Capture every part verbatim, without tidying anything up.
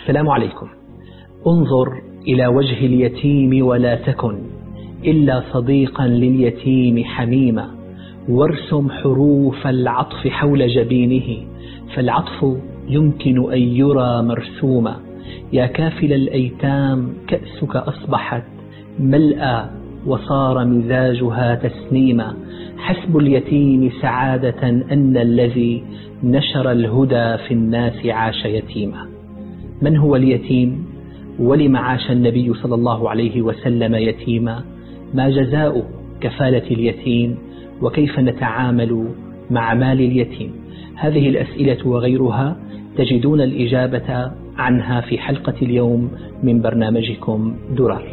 السلام عليكم. انظر إلى وجه اليتيم ولا تكن إلا صديقا لليتيم حميما، وارسم حروف العطف حول جبينه، فالعطف يمكن أن يرى مرسوما. يا كافل الأيتام كأسك أصبحت ملأى وصار مزاجها تسنيما، حسب اليتيم سعادة أن الذي نشر الهدى في الناس عاش يتيما. من هو اليتيم؟ ولم عاش النبي صلى الله عليه وسلم يتيما؟ ما جزاء كفالة اليتيم؟ وكيف نتعامل مع مال اليتيم؟ هذه الأسئلة وغيرها تجدون الإجابة عنها في حلقة اليوم من برنامجكم درر.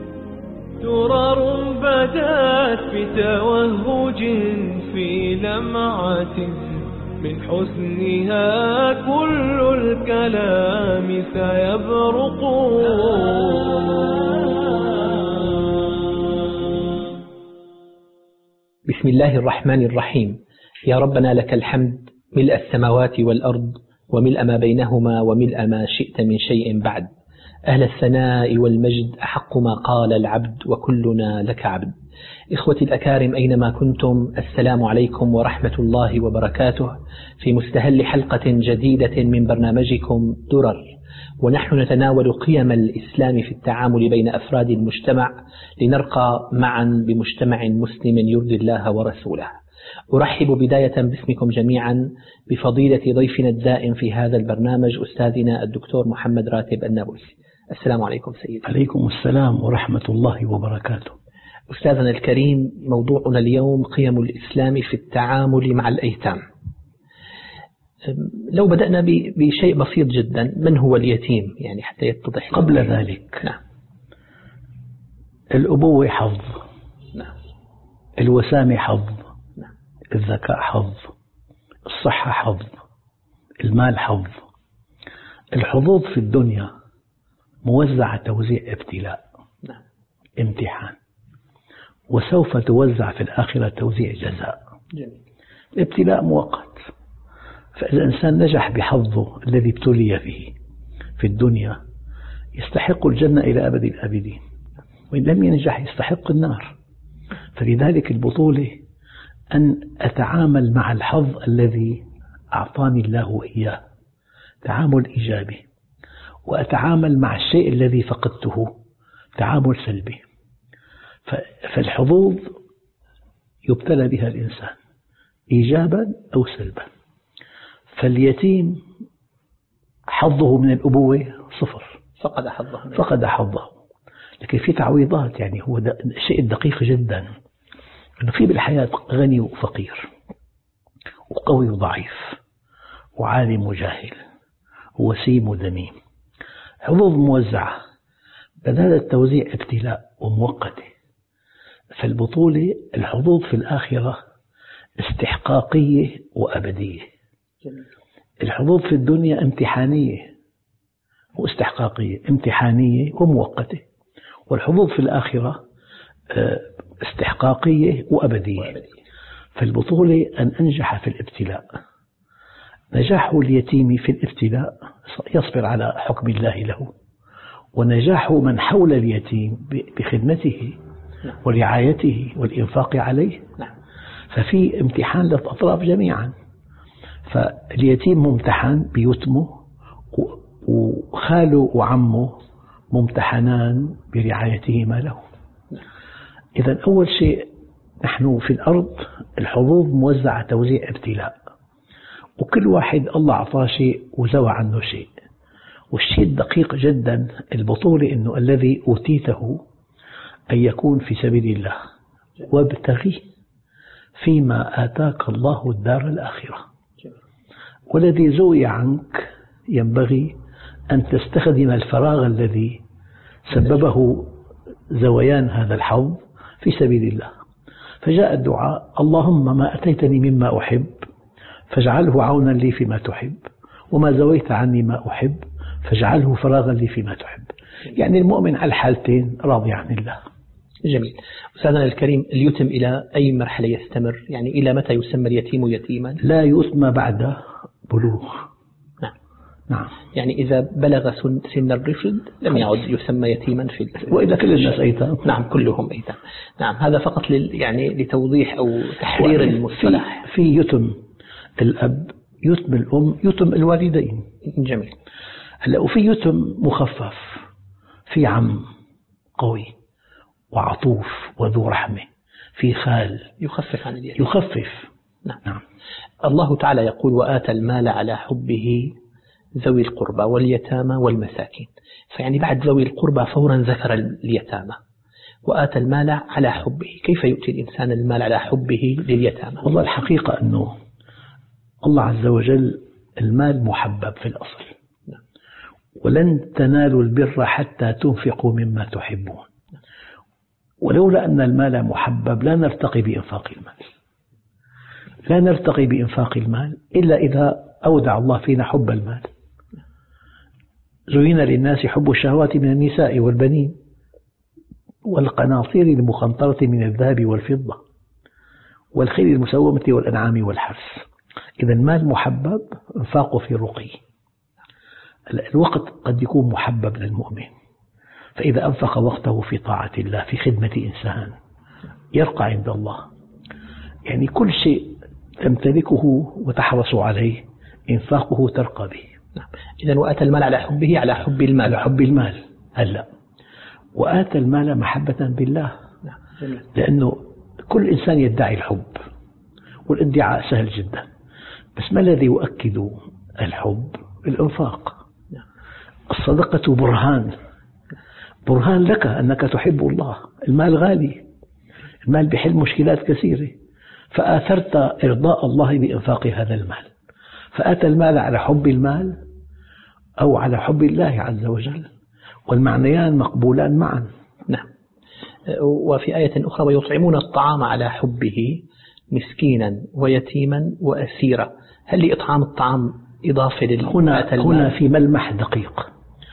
درر بدات بتوهج في لمعة، من حسنها كل الكلام سيبرق. بسم الله الرحمن الرحيم. يا ربنا لك الحمد ملء السماوات والأرض وملء ما بينهما وملء ما شئت من شيء بعد. أهل الثناء والمجد أحق ما قال العبد وكلنا لك عبد. إخوتي الأكارم أينما كنتم، السلام عليكم ورحمة الله وبركاته، في مستهل حلقة جديدة من برنامجكم درر، ونحن نتناول قيم الإسلام في التعامل بين أفراد المجتمع لنرقى معا بمجتمع مسلم يرضي الله ورسوله. أرحب بداية باسمكم جميعا بفضيلة ضيفنا الدائم في هذا البرنامج، أستاذنا الدكتور محمد راتب النابلسي. السلام عليكم سيدي. عليكم السلام ورحمة الله وبركاته. أستاذنا الكريم، موضوعنا اليوم قيم الإسلام في التعامل مع الأيتام. لو بدأنا بشيء بسيط جدا، من هو اليتيم يعني حتى يتضح؟ قبل ذلك، نعم. الأبوة حظ، نعم. الوسامة حظ، نعم. الذكاء حظ، الصحة حظ، المال حظ. الحظوظ في الدنيا موزعة توزيع ابتلاء، نعم. امتحان، وسوف توزع في الآخرة توزيع جزاء. جميل. الابتلاء مؤقت، فإذا الإنسان نجح بحظه الذي ابتلي فيه في الدنيا يستحق الجنة إلى أبد الآبدين، وإن لم ينجح يستحق النار. فلذلك البطولة أن أتعامل مع الحظ الذي أعطاني الله إياه تعامل إيجابي، وأتعامل مع الشيء الذي فقدته تعامل سلبي. فالحظوظ يبتلى بها الإنسان إيجابا أو سلبا. فاليتيم حظه من الأبوة صفر، فقد حظه فقد حظه لكن في تعويضات. يعني هو الشيء الدقيق جدا أنه في بالحياة غني وفقير، وقوي وضعيف، وعالم وجاهل، ووسيم وذميم، حظوظ موزعة. بدل التوزيع ابتلاء ومؤقتة. فالبطولة الحظوظ في الآخرة استحقاقية وأبدية. الحظوظ في الدنيا امتحانية واستحقاقية، امتحانية ومؤقتة. والحظوظ في الآخرة استحقاقية وأبدية. فالبطولة أن أنجح في الابتلاء. نجاح اليتيم في الابتلاء يصبر على حكم الله له، ونجاح من حول اليتيم بخدمته ورعايته والإنفاق عليه. ففي امتحان للأطراف جميعا. فاليتيم ممتحن بيتمه، وخاله وعمه ممتحنان برعايتهما له. إذن أول شيء، نحن في الأرض الحظوظ موزعة توزيع ابتلاء، وكل واحد الله أعطاه شيء وزوى عنه شيء. والشيء الدقيق جدا البطولة إنه الذي أوتيته أن يكون في سبيل الله، وابتغي فيما آتاك الله الدار الآخرة. والذي زوي عنك ينبغي أن تستخدم الفراغ الذي سببه زويان هذا الحظ في سبيل الله. فجاء الدعاء: اللهم ما أتيتني مما أحب فاجعله عونا لي فيما تحب، وما زويت عني ما أحب فاجعله فراغا لي فيما تحب. يعني المؤمن على الحالتين راضي عن الله. جميل. أستاذنا الكريم، اليتم إلى أي مرحلة يستمر؟ يعني إلى متى يسمى اليتيم يتيما؟ لا يسمى بعد بلوغ. نعم. نعم. يعني إذا بلغ سن, سن الرشد لم يعد يسمى يتيما في وإذا كل الناس أيتام. نعم كلهم أيتام. نعم هذا فقط لل يعني لتوضيح أو تحرير المصطلح. في, في يتم الأب، يتم الأم، يتم الوالدين. جميل. هلا وفي يتم مخفف، في عم قوي وعطوف وذو رحمة، في خال يخفف عن اليتيم. يخفف. نعم. نعم. الله تعالى يقول وآتى المال على حبه ذوي القربى واليتامى والمساكين، فيعني بعد ذوي القربى فورا ذكر اليتامى وآتى المال على حبه. كيف يؤتي الإنسان المال على حبه لليتامى؟ والله الحقيقة أنه الله عز وجل المال محبب في الأصل. نعم. ولن تنالوا البر حتى تنفقوا مما تحبون. ولولا أن المال محبب لا نرتقي بإنفاق المال، لا نرتقي بإنفاق المال إلا إذا أودع الله فينا حب المال. زين للناس حب الشهوات من النساء والبنين والقناطير المقنطرة من الذهب والفضة والخيل المسومة والأنعام والحرث. إذا المال محبب، انفاقه في رقي. الوقت قد يكون محبب للمؤمن، فإذا أنفق وقته في طاعة الله في خدمة إنسان يرقى عند الله. يعني كل شيء تمتلكه وتحرص عليه إنفاقه ترقى به. نعم. إذن وآتى المال على حبه على حب المال. على حب المال. هلا وآتى المال محبة بالله. نعم. لأنه كل إنسان يدعي الحب والادعاء سهل جدا، بس ما الذي يؤكد الحب؟ الإنفاق. نعم. الصدقة برهان، برهان لك أنك تحب الله. المال غالي، المال بيحل مشكلات كثيرة، فآثرت إرضاء الله بإنفاق هذا المال، فآتى المال على حب المال أو على حب الله عز وجل، والمعنيان مقبولان معا. نعم. وفي آية أخرى ويطعمون الطعام على حبه مسكينا ويتيما وأسيرا. هل لإطعام الطعام إضافة هنا, هنا في ملمح دقيق.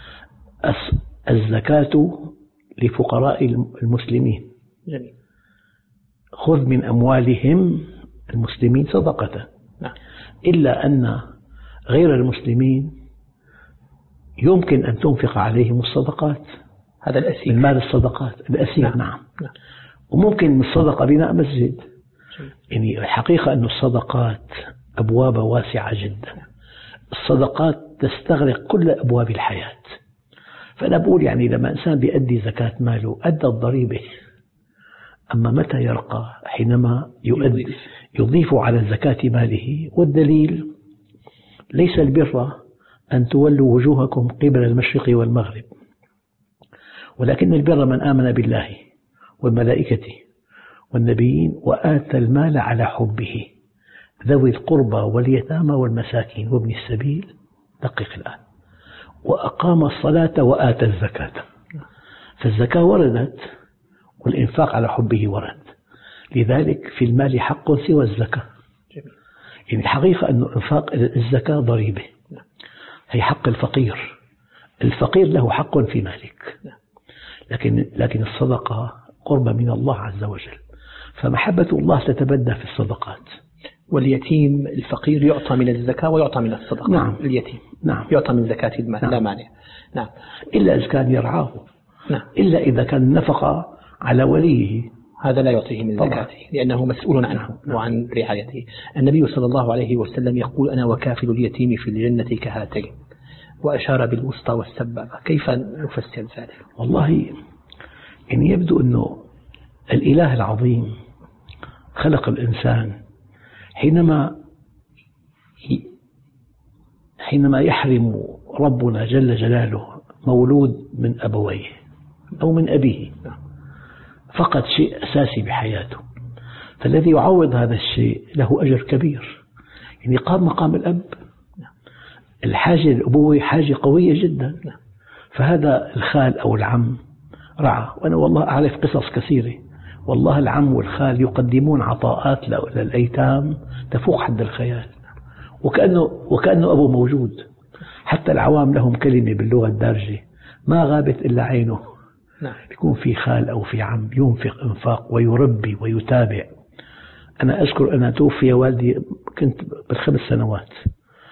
الزكاة لفقراء المسلمين. جميل. خذ من أموالهم المسلمين صدقة. نعم. إلا أن غير المسلمين يمكن أن تنفق عليهم الصدقات. هذا الأسير، من مال الصدقات الأسير. نعم. نعم. نعم. وممكن من الصدقة بناء مسجد. يعني الحقيقة أن الصدقات أبواب واسعة جدا. الصدقات تستغرق كل أبواب الحياة. فأنا بقول يعني لما إنسان بيؤدي زكاة ماله أدى الضريبة، أما متى يرقى؟ حينما يؤدي يضيف على زكاة ماله. والدليل ليس البر أن تولوا وجوهكم قبل المشرق والمغرب، ولكن البر من آمن بالله والملائكة والنبيين وآتى المال على حبه ذوي القربى واليتامى والمساكين وابن السبيل. دقق الآن. وأقام الصلاة وآتى الزكاة. فالزكاة وردت والإنفاق على حبه ورد. لذلك في المال حق سوى الزكاة. يعني الحقيقة أن إنفاق الزكاة ضريبة، هي حق الفقير. الفقير له حق في مالك، لكن لكن الصدقة قربة من الله عز وجل، فمحبة الله تتبدى في الصدقات. واليتيم الفقير يعطى من الزكاة ويعطى من الصدقة. نعم. اليتيم نعم. يعطى من زكاة المال. نعم. لا مانع. نعم. إلا إذا كان يرعاه. نعم. إلا إذا كان النفقة على وليه، هذا لا يعطيه من زكاته لأنه مسؤول عنه. نعم. وعن رعايته. النبي صلى الله عليه وسلم يقول أنا وكافل اليتيم في الجنة كهاتين، وأشار بالوسطى والسبابة. كيف نفسر ذلك؟ والله يعني يبدو أنه الإله العظيم خلق الإنسان حينما حينما يحرم ربنا جل جلاله مولود من أبويه أو من أبيه فقد شيء أساسي بحياته، فالذي يعوض هذا الشيء له أجر كبير. يعني قام مقام الأب. الحاجة للأبوة حاجة قوية جدا، فهذا الخال أو العم رعى. وأنا والله أعرف قصص كثيرة، والله العم والخال يقدمون عطاءات للأيتام تفوق حد الخيال، وكأنه, وكأنه أبو موجود. حتى العوام لهم كلمة باللغة الدارجة ما غابت إلا عينه. نعم. يكون في خال أو في عم ينفق إنفاق ويربي ويتابع. أنا أذكر أنا توفي والدي كنت بالخمس سنوات،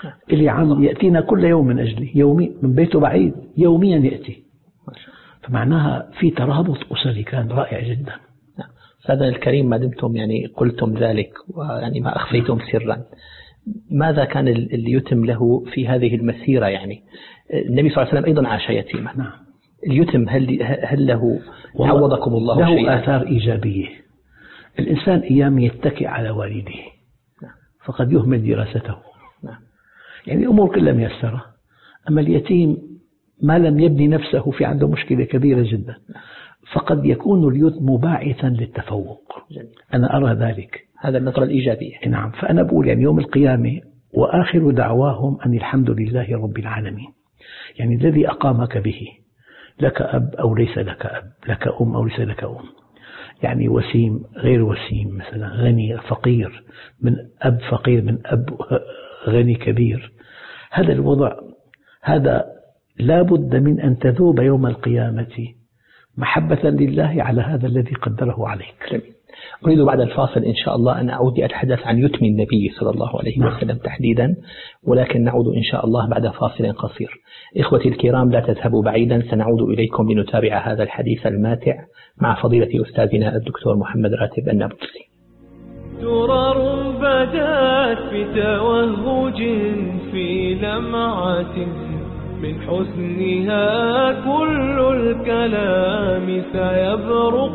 اللي عم يأتينا كل يوم من أجلي، يومي من بيته بعيد يوميا يأتي، فمعناها في ترابط أسري كان رائع جدا. أستاذنا الكريم، ما دمتم يعني قلتم ذلك ويعني ما أخفيتم سرا، ماذا كان اليتم له في هذه المسيرة؟ يعني النبي صلى الله عليه وسلم أيضا عاش يتيما. نعم. اليتم هل هل له عوضكم الله له شيئا؟ له آثار إيجابية. الإنسان أيام يتكئ على والده فقد يهمل دراسته. يعني الأمور كلها ميسرة، أما اليتيم ما لم يبني نفسه في عنده مشكلة كبيرة جدا، فقد يكون اليتم باعثا للتفوق. أنا أرى ذلك، هذا النظرة الإيجابية. نعم. فأنا بقول يعني يوم القيامة وآخر دعواهم أن الحمد لله رب العالمين، يعني الذي أقامك به، لك أب أو ليس لك أب، لك أم أو ليس لك أم، يعني وسيم غير وسيم، مثلا غني فقير، من أب فقير من أب غني كبير، هذا الوضع هذا لا بد من أن تذوب يوم القيامة محبة لله على هذا الذي قدره عليك. جميل. أريد بعد الفاصل إن شاء الله أن أعود لأتحدث عن يتم النبي صلى الله عليه وسلم تحديدا، ولكن نعود إن شاء الله بعد فاصل قصير. إخوتي الكرام، لا تذهبوا بعيدا، سنعود إليكم لنتابع هذا الحديث الماتع مع فضيلة أستاذنا الدكتور محمد راتب النابلسي. درر بدات في توهج في لمعة، من حسنها كل الكلام سيبرق.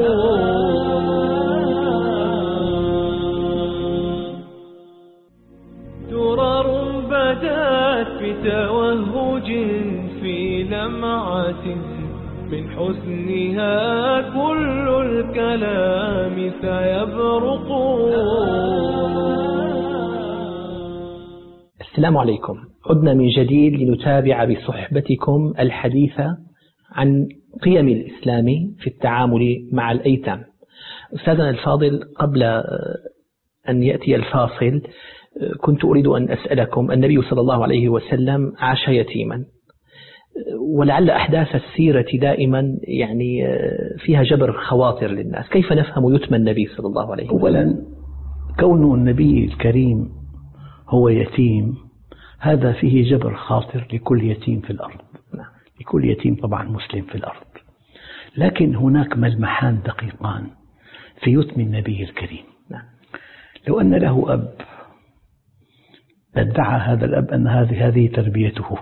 درر بدات في توهج في لمعة، من حسنها كل الكلام سيبرق. السلام عليكم، عدنا من جديد لنتابع بصحبتكم الحديث عن قيم الإسلام في التعامل مع الأيتام. أستاذنا الفاضل، قبل أن يأتي الفاصل كنت أريد أن أسألكم، النبي صلى الله عليه وسلم عاش يتيما، ولعل أحداث السيرة دائما يعني فيها جبر خواطر للناس، كيف نفهم يتم النبي صلى الله عليه وسلم؟ أولا، كون النبي الكريم هو يتيم هذا فيه جبر خاطر لكل يتيم في الأرض، لكل يتيم طبعا مسلم في الأرض، لكن هناك ملمحان دقيقان في يتم النبي الكريم. لو أن له أب ادعى هذا الأب أن هذه هذه تربيته،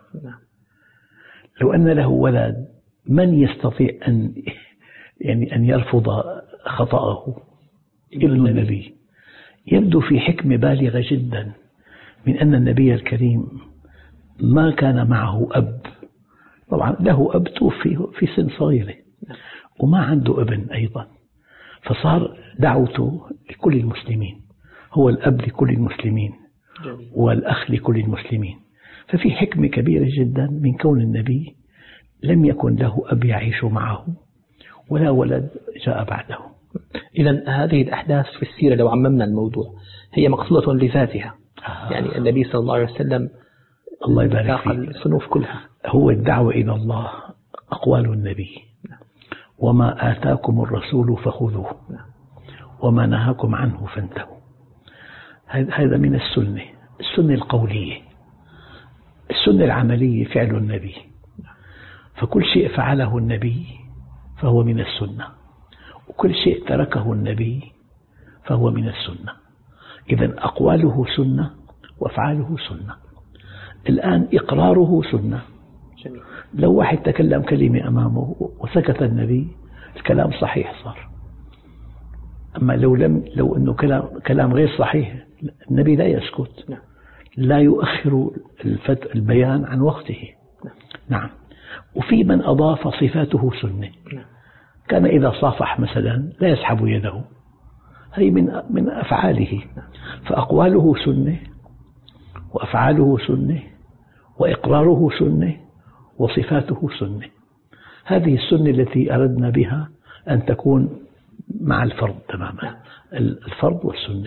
لو أن له ولد من يستطيع أن يعني أن يرفض خطأه؟ ابن النبي. يبدو في حكمة بالغة جدا من أن النبي الكريم ما كان معه أب، طبعا له أب توفي في سن صغيرة وما عنده ابن أيضا، فصار دعوته لكل المسلمين، هو الأب لكل المسلمين والأخ لكل المسلمين. ففي حكمة كبيرة جدا من كون النبي لم يكن له أب يعيش معه ولا ولد جاء بعده. إذن هذه الأحداث في السيرة لو عممنا الموضوع هي مقصودة لذاتها، آه. يعني النبي صلى الله عليه وسلم الله يبارك فيه الصنوف كلها. هو الدعوة إلى الله أقوال النبي، وما آتاكم الرسول فخذوه وما نهاكم عنه فانتهوا. هذا من السنة، السنة القولية. السنة العملية فعل النبي، فكل شيء فعله النبي فهو من السنة، وكل شيء تركه النبي فهو من السنة. إذن أقواله سنة وأفعاله سنة. الآن إقراره سنة. لو واحد تكلم كلمة أمامه وسكت النبي الكلام صحيح صار، أما لو لم لو أنه كلام كلام غير صحيح النبي لا يسكت، لا يؤخر البيان عن وقته. نعم. وفي من أضاف صفاته سنة، كان إذا صافح مثلا لا يسحب يده، هي من من أفعاله. فأقواله سنة وأفعاله سنة وإقراره سنة وصفاته سنة. هذه السنة التي أردنا بها أن تكون مع الفرد تماما، الفرد والسنة.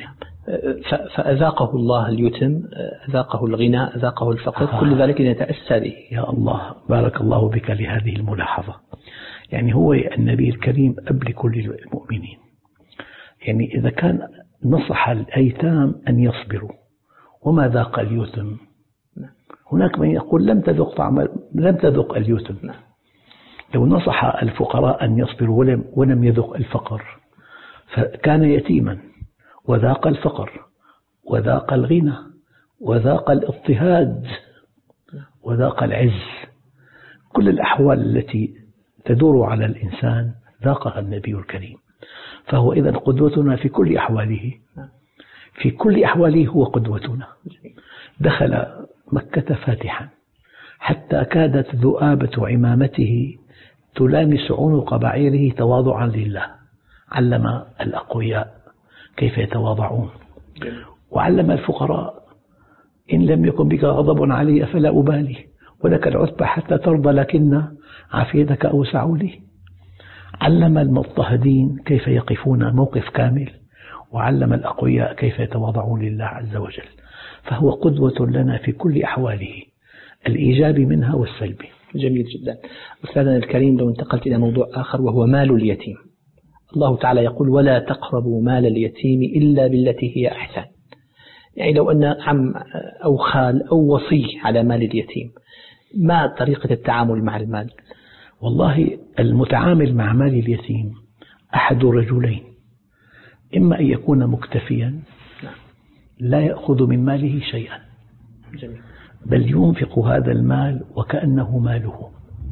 فأذاقه الله اليتم، أذاقه الغنى، أذاقه الفقر، آه. كل ذلك يتأسى به. يا الله، بارك الله بك لهذه الملاحظة. يعني هو النبي الكريم أب لكل المؤمنين. يعني إذا كان نصح الأيتام أن يصبروا وما ذاق اليتم. هناك من يقول لم تذق طعم لم تذق اليتم. لو نصح الفقراء أن يصبروا ولم, ولم يذق الفقر فكان يتيما وذاق الفقر وذاق الغنى وذاق الاضطهاد وذاق العز. كل الأحوال التي تدور على الإنسان ذاقها النبي الكريم، فهو إذن قدوتنا في كل أحواله، في كل أحواله هو قدوتنا. دخل مكة فاتحا حتى كادت ذؤابة عمامته تلامس عنق بعيره تواضعا لله. علم الأقوياء كيف يتواضعون، وعلم الفقراء إن لم يكن بك غضب علي فلا أبالي ولك العتبى حتى ترضى لكن عافيتك أوسع لي. علم المضطهدين كيف يقفون موقف كامل، وعلم الأقوياء كيف يتواضعون لله عز وجل. فهو قدوة لنا في كل أحواله، الإيجاب منها والسلب. جميل جدا. أستاذنا الكريم، لو انتقلت إلى موضوع آخر وهو مال اليتيم، الله تعالى يقول ولا تقربوا مال اليتيم إلا بالتي هي أحسن. يعني لو أن عم أو خال أو وصي على مال اليتيم، ما طريقة التعامل مع المال؟ والله المتعامل مع مال اليتيم أحد رجلين، إما أن يكون مكتفيا لا يأخذ من ماله شيئا بل ينفق هذا المال وكأنه ماله،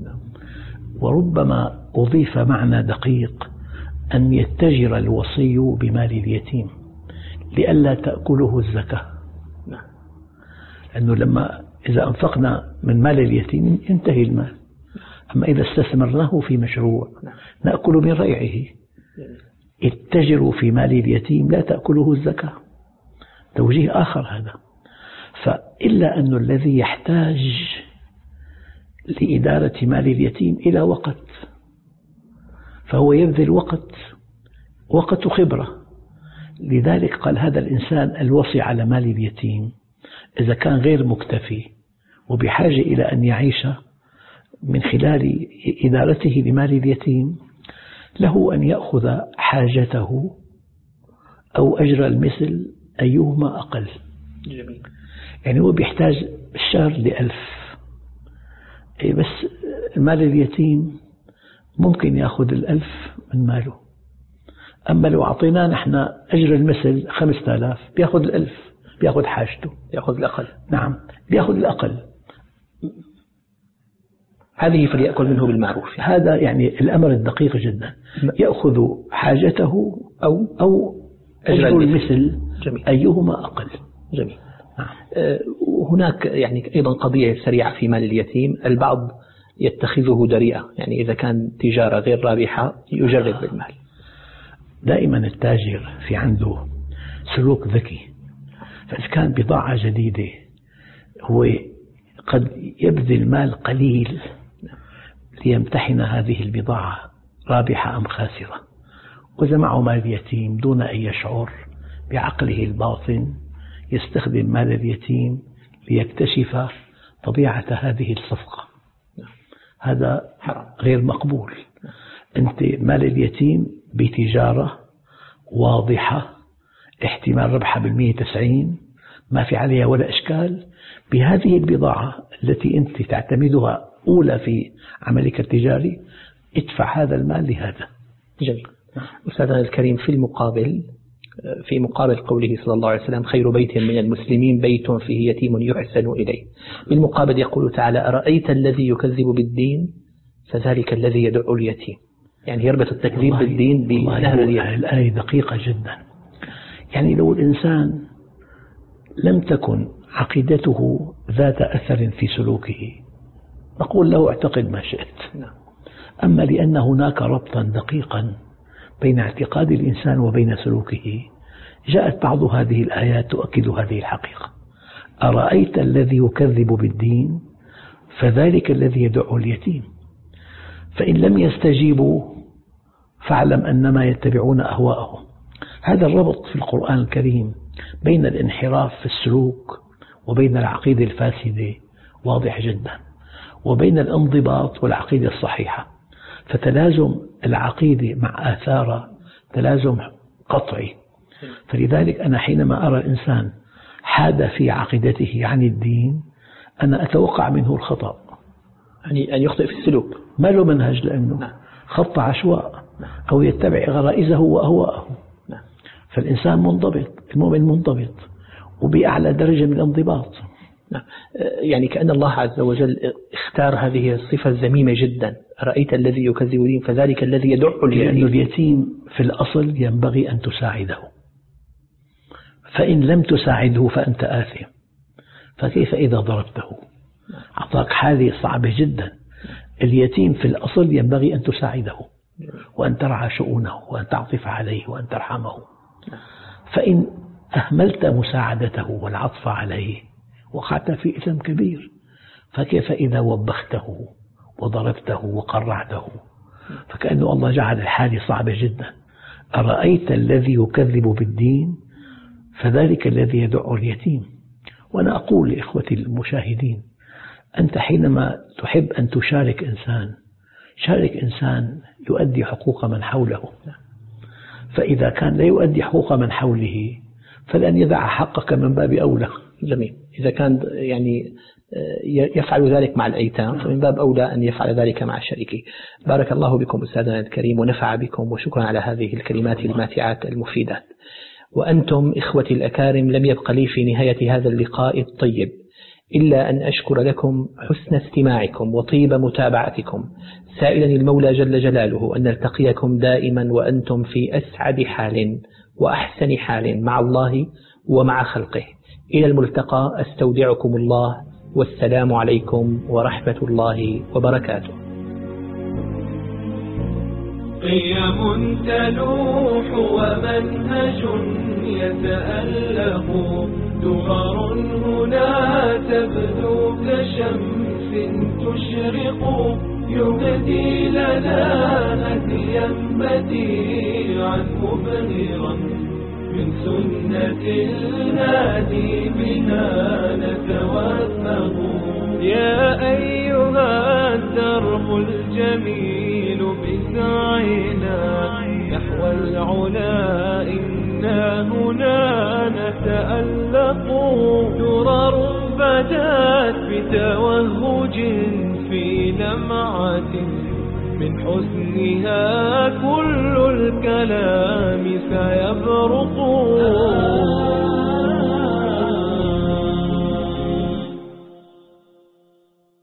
وربما أضيف معنى دقيق أن يتجر الوصي بمال اليتيم لئلا تأكله الزكاة. لأنه لما إذا أنفقنا من مال اليتيم ينتهي المال، أما إذا استثمرناه في مشروع نأكل من ريعه. اتجروا في مال اليتيم لا تأكله الزكاة، توجيه آخر هذا. فإلا أن الذي يحتاج لإدارة مال اليتيم إلى وقت، فهو يبذل وقت وقت خبرة. لذلك قال هذا الإنسان الوصي على مال اليتيم إذا كان غير مكتفي وبحاجة إلى أن يعيش من خلال إدارته لمال اليتيم، له أن يأخذ حاجته أو أجر المثل أيهما أقل. جميل. يعني هو بيحتاج الشهر لألف، بس مال اليتيم ممكن يأخذ الألف من ماله. أما لو أعطيناه نحن أجر المثل خمسة آلاف بيأخذ الألف، بيأخذ حاجته، بيأخذ الأقل. نعم بيأخذ الأقل. هذه فليأكل منه بالمعروف. هذا يعني الأمر الدقيق جدا، يأخذ حاجته أو أو أجر المثل. جميل. أيهما أقل. جميل. نعم. هناك يعني أيضا قضية سريعة في مال اليتيم، البعض يتخذه دريئة، يعني إذا كان تجارة غير رابحة يجرب بالمال. دائما التاجر في عنده سلوك ذكي، فإذا كان بضاعة جديدة هو قد يبذل مال قليل ليمتحن هذه البضاعة رابحة أم خاسرة، وإذا معه مال يتيم دون أن يشعر بعقله الباطن يستخدم مال اليتيم ليكتشف طبيعة هذه الصفقة. هذا غير مقبول. أنت مال اليتيم بتجارة واضحة احتمال ربحها بالمئة تسعين ما في عليها ولا إشكال، بهذه البضاعة التي أنت تعتمدها أولى في عملك التجاري ادفع هذا المال لهذا. جميل. أستاذنا الكريم، في المقابل في مقابل قوله صلى الله عليه وسلم خير بيت من المسلمين بيت فيه يتيم يحسن إليه، بالمقابل يقول تعالى أرأيت الذي يكذب بالدين فذلك الذي يدعو اليتيم. يعني يربط التكذيب بالدين بنهر اليتيم. الآية دقيقة جدا. يعني لو الإنسان لم تكن عقيدته ذات أثر في سلوكه نقول له اعتقد ما شئت. أما لأن هناك ربطا دقيقا بين اعتقاد الإنسان وبين سلوكه جاءت بعض هذه الآيات تؤكد هذه الحقيقة. أرأيت الذي يكذب بالدين فذلك الذي يدعو اليتيم، فإن لم يستجيبوا فاعلم أنما يتبعون أهواءهم. هذا الربط في القرآن الكريم بين الانحراف في السلوك وبين العقيدة الفاسدة واضح جدا، وبين الانضباط والعقيدة الصحيحة. فتلازم العقيدة مع آثار تلازم قطعي. فلذلك أنا حينما أرى الإنسان حاد في عقيدته عن الدين أنا أتوقع منه الخطأ، يعني أن يخطئ في السلوك، ما له منهج، لأنه نعم. خط عشواء أو يتبع غرائزه وأهواءه. نعم. فالإنسان منضبط، المؤمن منضبط وبأعلى درجة من الانضباط. نعم. يعني كأن الله عز وجل اختار هذه الصفة الذميمة جدا، رأيت الذي يكذب الدين فذلك الذي يدع اليتيم. لأن اليتيم في الأصل ينبغي أن تساعده، فإن لم تساعده فأنت آثم، فكيف إذا ضربته؟ أعطاك حالة صعبة جدا. اليتيم في الأصل ينبغي أن تساعده وأن ترعى شؤونه وأن تعطف عليه وأن ترحمه، فإن أهملت مساعدته والعطف عليه وقعت في إثم كبير، فكيف إذا وبخته وضربته وقرعته؟ فكأنه الله جعل الحالة صعبة جدا. أرأيت الذي يكذب بالدين فذلك الذي يدع اليتيم. وأنا أقول لإخوتي المشاهدين، أنت حينما تحب أن تشارك إنسان، شارك إنسان يؤدي حقوق من حوله، فإذا كان لا يؤدي حقوق من حوله فلن يدع حقك من باب أولى. جميل. إذا كان يعني يفعل ذلك مع الأيتام فمن باب أولى أن يفعل ذلك مع شريكه. بارك الله بكم أستاذنا الكريم ونفع بكم، وشكرا على هذه الكلمات الماتعات المفيدات. وأنتم إخوتي الأكارم، لم يبق لي في نهاية هذا اللقاء الطيب إلا أن أشكر لكم حسن استماعكم وطيب متابعتكم، سائلا المولى جل جلاله أن نلتقيكم دائما وأنتم في أسعد حال وأحسن حال مع الله ومع خلقه. إلى الملتقى، أستودعكم الله، والسلام عليكم ورحمة الله وبركاته. قيم تلوح ومنهج يتألق، درر هنا تبدو كشمس تشرق، يهدي لنا هديا بديعا مبهرا من سنة الهادي بها نتوثق. يا أيها الدرب الجميل بسعينا نحو العلا، إنا هنا نتألق. درر بدات بتوهج في لمعة، من حسنها كل الكلام سيبرق.